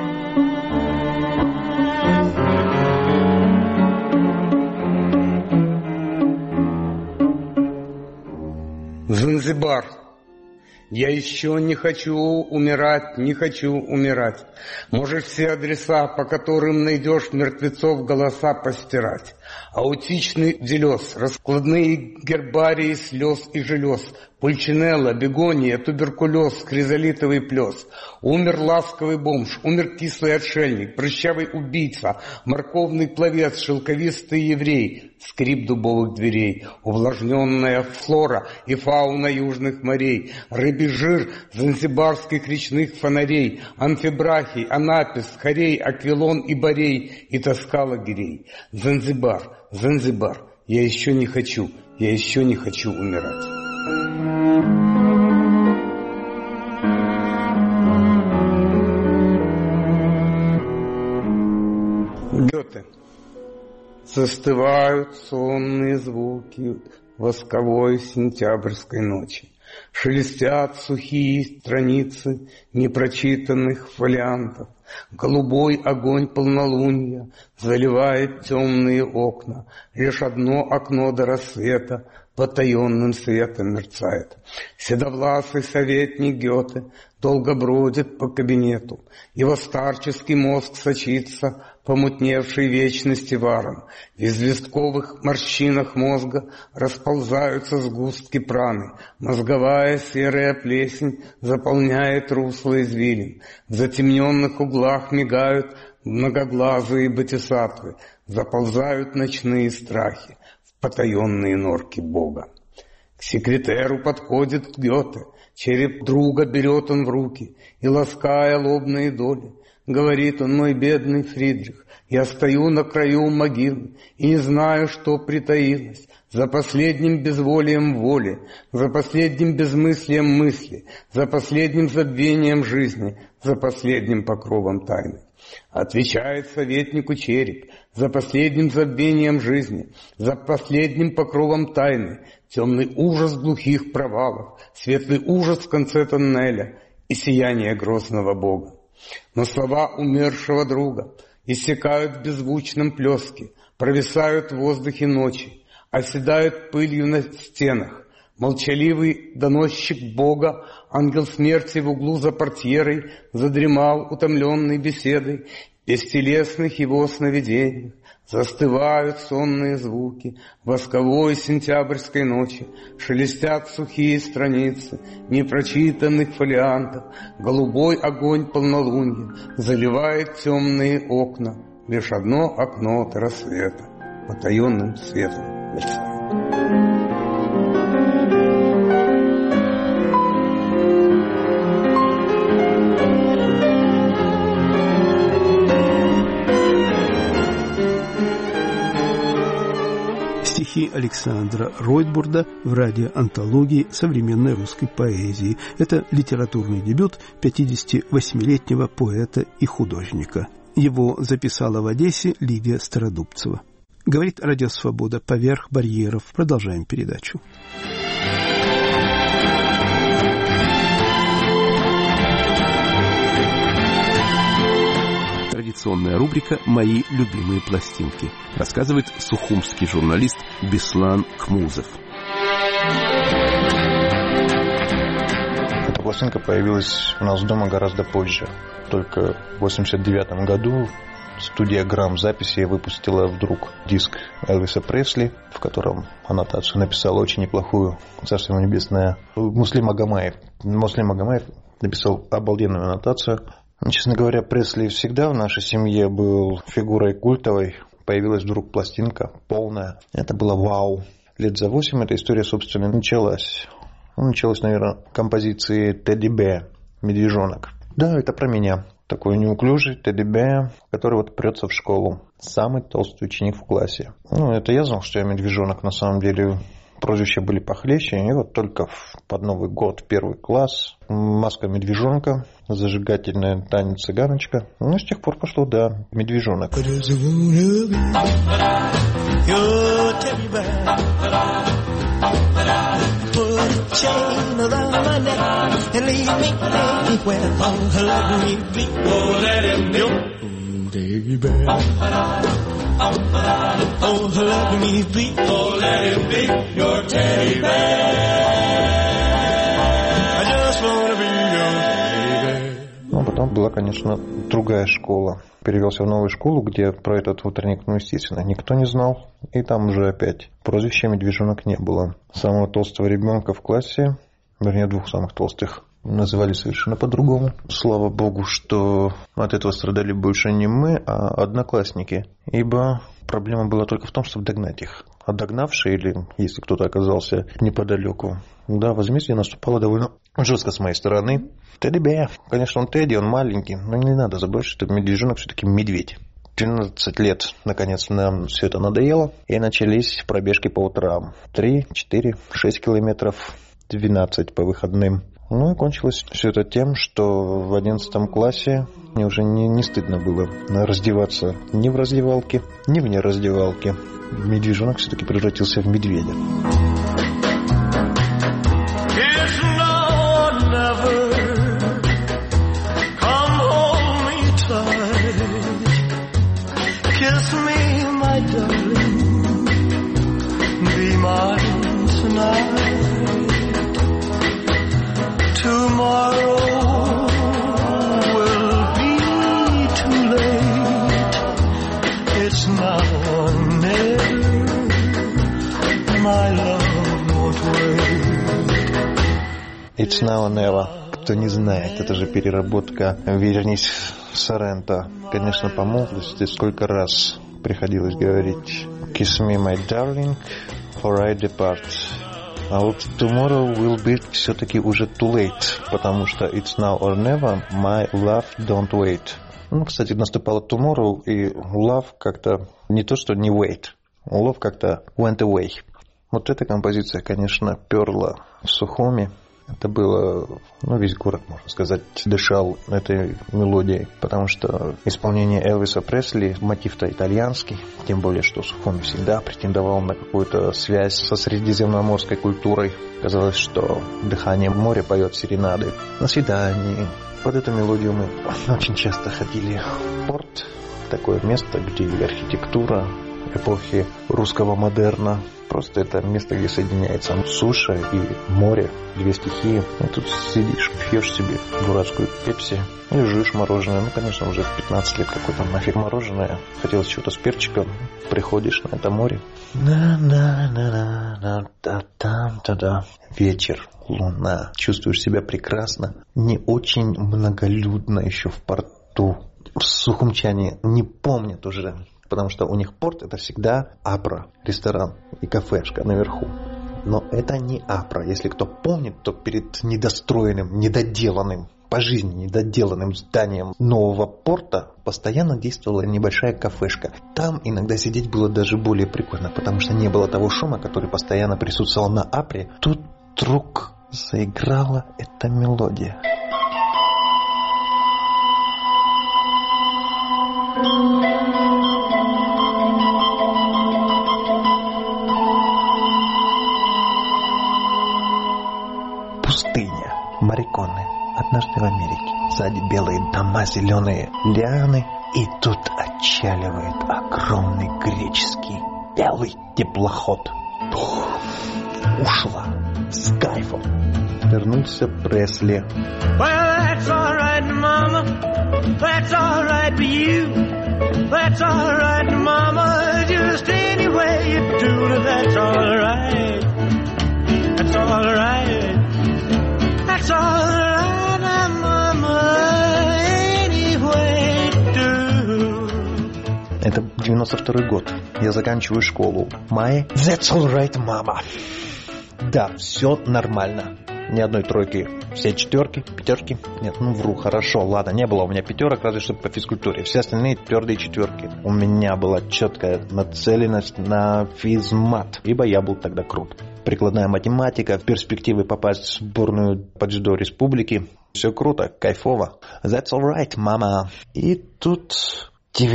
Занзибар. Я еще не хочу умирать, не хочу умирать. Можешь все адреса, по которым найдешь мертвецов, голоса постирать. Аутичный делез, раскладные гербарии слез и желез, пульчинелла, бегония, туберкулез, хризолитовый плес. Умер ласковый бомж, умер кислый отшельник, прыщавый убийца, морковный пловец, шелковистый еврей, скрип дубовых дверей, увлажненная флора и фауна южных морей, рыбий жир занзибарских речных фонарей, амфибрахий, анапис, хорей, аквилон и борей, и тоска лагерей. Занзибар, Занзибар, я еще не хочу умирать. Гёте. Застывают сонные звуки восковой сентябрьской ночи. Шелестят сухие страницы непрочитанных фолиантов. Голубой огонь полнолуния заливает темные окна. Лишь одно окно до рассвета потаенным светом мерцает. Седовласый советник Гёте долго бродит по кабинету. Его старческий мозг сочится помутневшей вечности варом. В известковых морщинах мозга расползаются сгустки праны. Мозговая серая плесень заполняет русло извилин. В затемненных углах мигают многоглазые бодисаттвы. Заползают ночные страхи в потаенные норки Бога. К секретеру подходит Гёте. Череп друга берет он в руки, и, лаская лобные доли, говорит он: мой бедный Фридрих, я стою на краю могилы и не знаю, что притаилось за последним безволием воли, за последним безмыслием мысли, за последним забвением жизни, за последним покровом тайны. Отвечает советнику череп: за последним забвением жизни, за последним покровом тайны, темный ужас глухих провалов, светлый ужас в конце тоннеля и сияние грозного Бога. Но слова умершего друга иссякают в беззвучном плеске, провисают в воздухе ночи, оседают пылью на стенах. Молчаливый доносчик Бога, ангел смерти в углу за портьерой, задремал утомленной беседой. В бестелесных его сновидениях застывают сонные звуки восковой сентябрьской ночи, шелестят сухие страницы непрочитанных фолиантов, голубой огонь полнолуния заливает темные окна, лишь одно окно до рассвета потаенным светом мерцает. стихи Александра Ройтбурда в радиоантологии современной русской поэзии. Это литературный дебют 58-летнего поэта и художника. Его записала в Одессе Лидия Стародубцева. Говорит Радио Свобода поверх барьеров. Продолжаем передачу. Традиционная рубрика «Мои любимые пластинки». Рассказывает сухумский журналист Беслан Кмузов. Эта пластинка появилась у нас дома гораздо позже. Только в 1989 году студия грамзаписи выпустила вдруг диск Элвиса Пресли, в котором аннотацию написал очень неплохую, царство ему небесное, Муслим Магомаев. Муслим Магомаев написал обалденную аннотацию. Честно говоря, Пресли всегда в нашей семье был фигурой культовой. Появилась вдруг пластинка полная. Это было вау. Лет за 8 эта история, собственно, началась. Началась, наверное, композиции «Тедди Бэ», «Медвежонок». Да, это про меня. Такой неуклюжий Тедди Бэ, который вот прется в школу. Самый толстый ученик в классе. Это я знал, что я медвежонок. На самом деле прозвища были похлеще. И вот только под Новый год, 1 класс, маска медвежонка, зажигательная танец цыганочка. С тех пор пошло, да, медвежонок. Chain around my neck and leave me anywhere. Oh, let me be. Oh, let him be. Teddy bear. Oh, let me be. Oh, let him be your teddy bear. I just wanna be your teddy bear. Потом была, конечно, другая школа. Перевелся в новую школу, где про этот утренник, естественно, никто не знал. И там уже опять прозвища медвежонок не было. Самого толстого ребенка в классе, вернее, 2 самых толстых, называли совершенно по-другому. Слава богу, что от этого страдали больше не мы, а одноклассники. Ибо проблема была только в том, чтобы догнать их. А догнавший, или если кто-то оказался неподалеку, да, возмездие наступало довольно жестко с моей стороны. Тедди Бэ. Конечно, он Тедди, он маленький, но не надо забывать, что медвежонок все-таки медведь. 13 лет, наконец, нам все это надоело, и начались пробежки по утрам. 3, 4, 6 километров, 12 по выходным. И кончилось все это тем, что в 11 классе мне уже не стыдно было раздеваться ни в раздевалке, ни вне раздевалки. Медвежонок все-таки превратился в медведя. Kiss me, my darling, be mine tonight. Tomorrow will be too late. It's now or never, my love won't wait. It's now or never. Кто не знает, это же переработка «Вернись в Соренто». Конечно, по молодости сколько раз приходилось говорить «Kiss me, my darling, for I depart». А вот «Tomorrow will be» все-таки уже too late, потому что «It's now or never, my love don't wait». Кстати, наступало «Tomorrow», и «love» как-то не то, что не «wait», «love» как-то «went away». Вот эта композиция, конечно, перла в Сухуми. Это было, весь город, можно сказать, дышал этой мелодией, потому что исполнение Элвиса Пресли, мотив-то итальянский, тем более, что Сухуми всегда претендовал на какую-то связь со средиземноморской культурой. Казалось, что дыхание моря поет серенады. На свидании. Под эту мелодию мы очень часто ходили в порт, такое место, где архитектура эпохи русского модерна. Просто это место, где соединяется суша и море, 2 стихии. И тут сидишь, пьешь себе дурацкую пепси или жуешь мороженое. Конечно, уже в 15 лет какое-то нафиг мороженое. Хотелось чего-то с перчиком. Приходишь на это море. Вечер, луна. Чувствуешь себя прекрасно. Не очень многолюдно еще в порту. Сухумчане не помнят уже, потому что у них порт — это всегда Апра, ресторан и кафешка наверху. Но это не Апра. Если кто помнит, то перед недостроенным, недоделанным по жизни недоделанным зданием нового порта постоянно действовала небольшая кафешка. Там иногда сидеть было даже более прикольно, потому что не было того шума, который постоянно присутствовал на Апре. Тут вдруг заиграла эта мелодия. Пустыня, Мариконы, однажды в Америке. Сзади белые дома, зеленые лианы. И тут отчаливает огромный греческий белый теплоход. Ушла с кайфом. Вернулся Пресли. Well, that's all right, mama. That's all right for you. That's all right, mama. Just any way you do it, that's all right. That's all right. That's all right, mama. Any way you do. Это 92-й год. Я заканчиваю школу. That's all right, mama. Да, все нормально. Ни одной тройки, все четверки, пятерки. Нет, вру, хорошо, ладно, не было у меня пятерок, разве что по физкультуре. Все остальные твердые четверки. У меня была четкая нацеленность на физмат, ибо я был тогда крут. Прикладная математика, перспективы попасть в сборную по дзюдо республики. Все круто, кайфово. That's all right, мама. И тут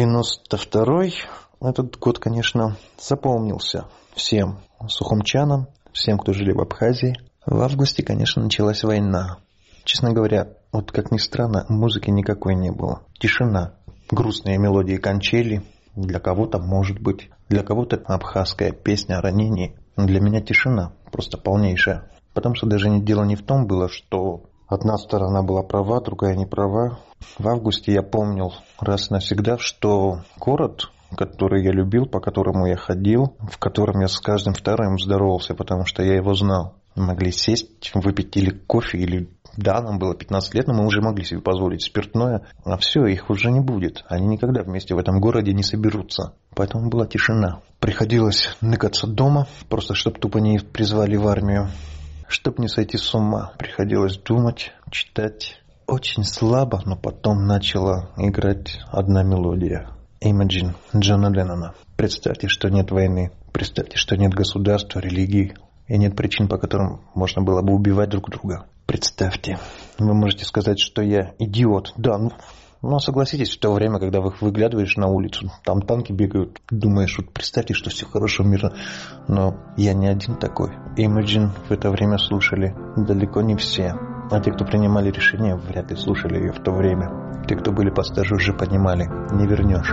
92-й, этот год, конечно, запомнился всем сухумчанам, всем, кто жили в Абхазии. В августе, конечно, началась война. Честно говоря, вот как ни странно, музыки никакой не было. Тишина. Грустные мелодии кончели. Для кого-то, может быть, для кого-то абхазская песня о ранении. Но для меня тишина просто полнейшая. Потому что даже дело не в том было, что одна сторона была права, другая не права. В августе я помнил раз навсегда, что город, который я любил, по которому я ходил, в котором я с каждым вторым здоровался, потому что я его знал. Могли сесть, выпить или кофе, или... Да, нам было 15 лет, но мы уже могли себе позволить спиртное. А все, их уже не будет. Они никогда вместе в этом городе не соберутся. Поэтому была тишина. Приходилось ныкаться дома, просто чтобы тупо не призвали в армию. Чтоб не сойти с ума, приходилось думать, читать. Очень слабо, но потом начала играть одна мелодия. Imagine Джона Леннона. Представьте, что нет войны. Представьте, что нет государства, религии. И нет причин, по которым можно было бы убивать друг друга. Представьте. Вы можете сказать, что я идиот. Да, но согласитесь, в то время, когда вы выглядываешь на улицу, там танки бегают, думаешь, вот представьте, что все хорошо, мирно. Но я не один такой. Imagine в это время слушали далеко не все. А те, кто принимали решения, вряд ли слушали ее в то время. Те, кто были постарше, уже понимали, не вернешь.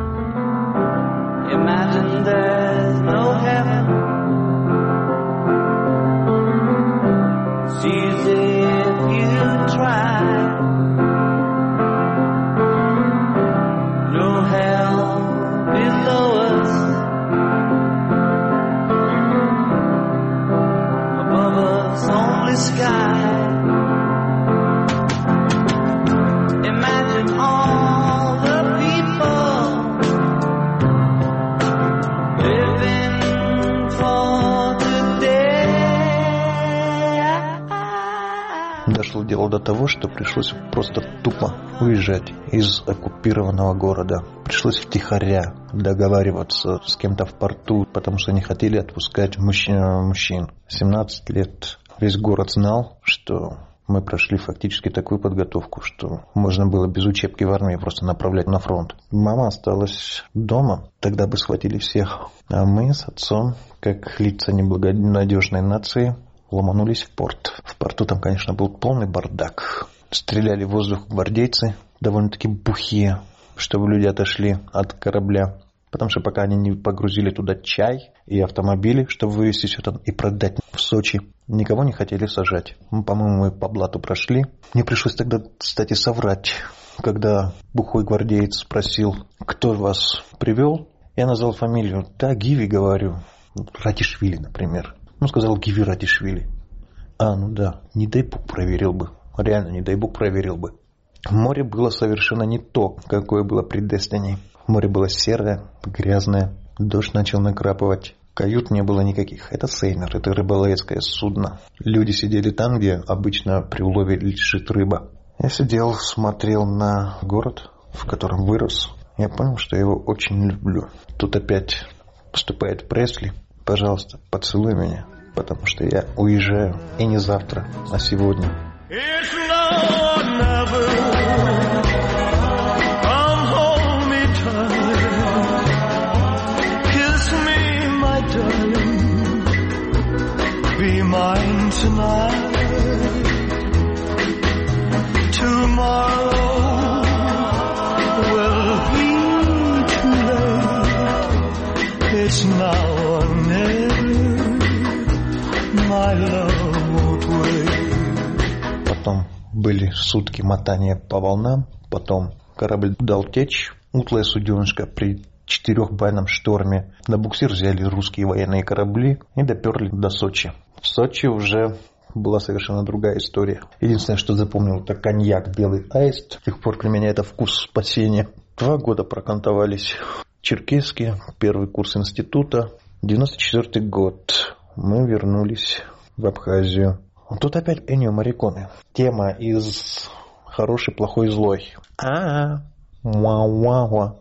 Imagine there's no heaven. Sees if you try. No hell below us. Above us only sky. Imagine all the people living for today. Дошло дело до того, что пришлось просто тупо уезжать из оккупированного города. Пришлось втихаря договариваться с кем-то в порту, потому что не хотели отпускать мужчин. 17 лет весь город знал, что мы прошли фактически такую подготовку, что можно было без учебки в армии просто направлять на фронт. Мама осталась дома, тогда бы схватили всех. А мы с отцом, как лица неблагонадежной нации, ломанулись в порт. В порту там, конечно, был полный бардак. Стреляли в воздух гвардейцы, довольно-таки бухие, чтобы люди отошли от корабля. Потому что пока они не погрузили туда чай и автомобили, чтобы вывезти все это и продать в Сочи, никого не хотели сажать. По-моему, мы по блату прошли. Мне пришлось тогда, кстати, соврать, когда бухой гвардеец спросил, кто вас привел. Я назвал фамилию. Да, Гиви, говорю. Ратишвили, например. Он сказал, Гиви Ратишвили. Ну да, не дай бог проверил бы. Реально, не дай бог проверил бы. Море было совершенно не то, какое было при Destiny. Море было серое, грязное. Дождь начал накрапывать. Кают не было никаких. Это сейнер, это рыболовецкое судно. Люди сидели там, где обычно при улове лежит рыба. Я сидел, смотрел на город, в котором вырос. Я понял, что я его очень люблю. Тут опять поступает Пресли. Пожалуйста, поцелуй меня, потому что я уезжаю. И не завтра, а сегодня. Be mine tonight. Tomorrow will be too late. It's now or never. My love won't wait. Потом были сутки мотания по волнам. Потом корабль дал течь. Утлая суденышко при 4-бальном шторме. На буксир взяли русские военные корабли и доперли до Сочи. В Сочи уже была совершенно другая история. Единственное, что запомнил, это коньяк «Белый аист». С тех пор для меня это вкус спасения. 2 года прокантовались черкесские, первый курс института. 94-й год. Мы вернулись в Абхазию. Тут опять Эннио Морриконе. Тема из «Хороший, плохой, злой». Уа-уа-уа.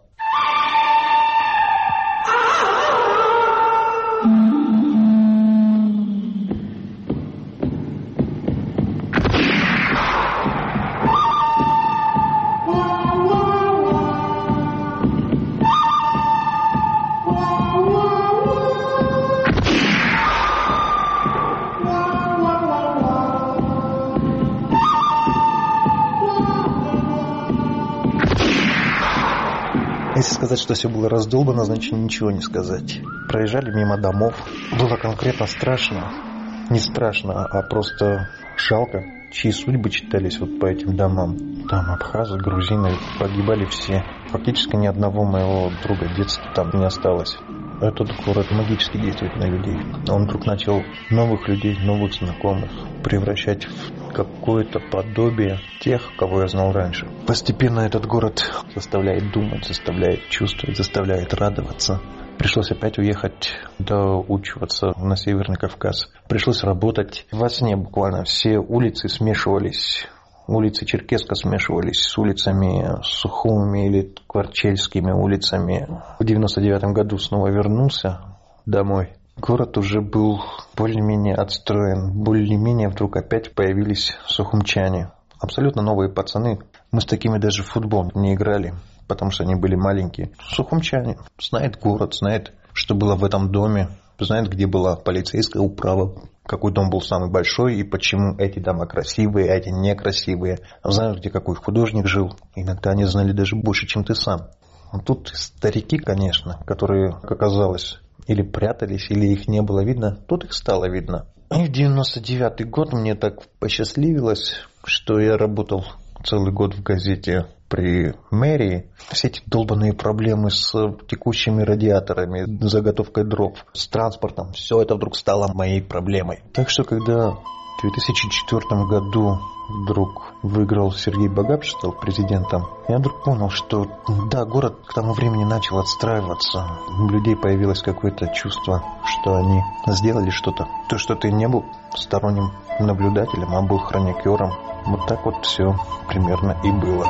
Если сказать, что все было раздолбано, значит ничего не сказать. Проезжали мимо домов. Было конкретно страшно. Не страшно, а просто жалко, чьи судьбы читались вот по этим домам. Там абхазы, грузины, погибали все. Фактически ни одного моего друга детства там не осталось. Этот город магически действует на людей. Он вдруг начал новых людей, новых знакомых превращать в какое-то подобие тех, кого я знал раньше. Постепенно этот город заставляет думать, заставляет чувствовать, заставляет радоваться. Пришлось опять уехать доучиваться на Северный Кавказ. Пришлось работать во сне буквально. Все улицы смешивались. Улицы Черкесска смешивались с улицами Сухумыми или Кварчельскими улицами. В 99-м году снова вернулся домой. Город уже был более-менее отстроен. Более-менее вдруг опять появились сухумчане. Абсолютно новые пацаны. Мы с такими даже в футбол не играли, потому что они были маленькие. Сухумчане. Знает город, знает, что было в этом доме. Знает, где была полицейская управа. Какой дом был самый большой и почему эти дома красивые, а эти некрасивые. Знают, где какой художник жил. Иногда они знали даже больше, чем ты сам. Тут старики, конечно, которые, как оказалось, или прятались, или их не было видно. Тут их стало видно. И в 99-й год мне так посчастливилось, что я работал целый год в газете при мэрии. Все эти долбанные проблемы с текущими радиаторами, заготовкой дров, с транспортом, все это вдруг стало моей проблемой. Так что, когда в 2004 году вдруг выиграл Сергей Багапыч, стал президентом, я вдруг понял, что да, город к тому времени начал отстраиваться. У людей появилось какое-то чувство, что они сделали что-то. То, что ты не был сторонним наблюдателем, а был хроникером. Вот так вот все примерно и было.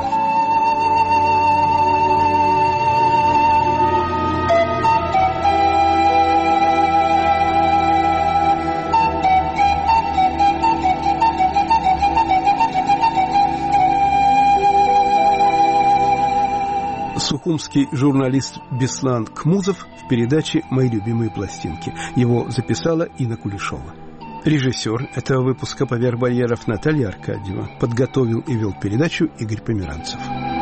Сухумский журналист Беслан Кмузов в передаче «Мои любимые пластинки». Его записала Инна Кулешова. Режиссер этого выпуска «Поверх барьеров» Наталья Аркадьева. Подготовил и вел передачу Игорь Померанцев.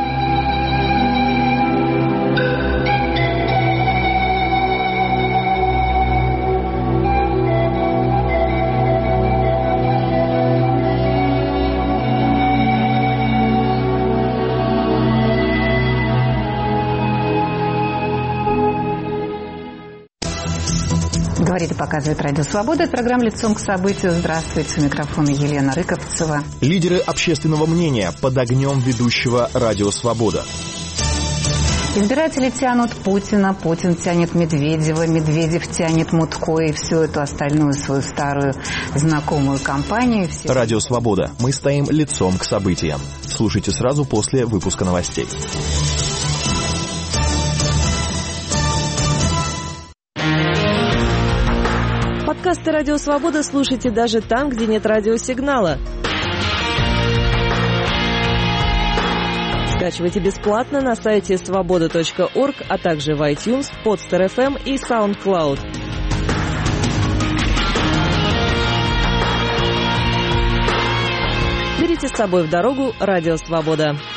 Говорит и показывает Радио Свобода. Это программа «Лицом к событию». Здравствуйте. У микрофона Елена Рыковцева. Лидеры общественного мнения под огнем ведущего Радио Свобода. Избиратели тянут Путина, Путин тянет Медведева, Медведев тянет Мутко и всю эту остальную свою старую знакомую компанию. Радио «Свобода». Мы стоим лицом к событиям. Слушайте сразу после выпуска новостей. Подкасты «Радио Свобода» слушайте даже там, где нет радиосигнала. Скачивайте бесплатно на сайте svoboda.org, а также в iTunes, Podster FM и SoundCloud. Берите с собой в дорогу «Радио Свобода».